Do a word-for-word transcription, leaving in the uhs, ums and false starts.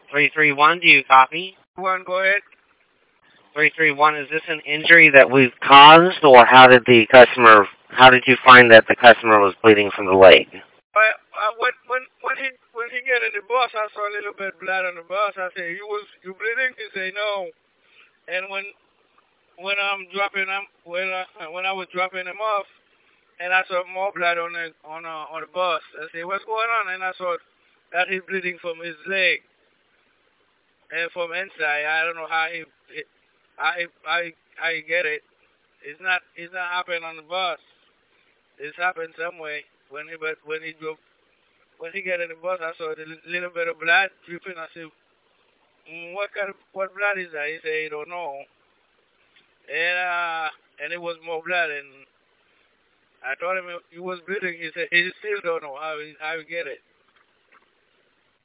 three three one, do you copy? One, go ahead. three three one, is this an injury that we've caused, or how did the customer, how did you find that the customer was bleeding from the leg? I, I, when when when he when he get in the bus, I saw a little bit blood on the bus. I said, "You was you bleeding?" He say, "No." And when when I'm dropping him when I when I was dropping him off, and I saw more blood on the on uh, on the bus. I said, "What's going on?" And I saw that he's bleeding from his leg and from inside. I don't know how he it, I I I get it. It's not it's not happening on the bus. It's happened some way when he but when he drove when he get in the bus. I saw a li- little bit of blood dripping. I said, mm, "What kind of what blood is that?" He said, "He don't know." And uh and it was more blood. And I told him he was bleeding. He said he still don't know how he, how he get it.